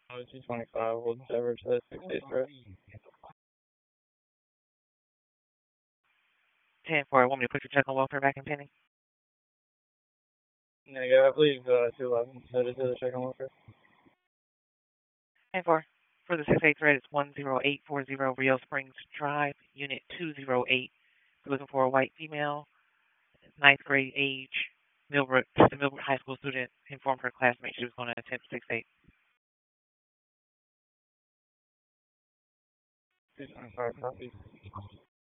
225, hold Endeavor to the 6-8 threat. 10-4, want me to put your check on welfare back in pending? Negative, I believe 211 headed to the check on welfare. 10-4, for the 6-8 threat, it's 10840 Rio Springs Drive, Unit 208. We're looking for a white female, 9th grade age, Millbrook High School student, informed her classmate she was going to attempt 6-8. 225, copy.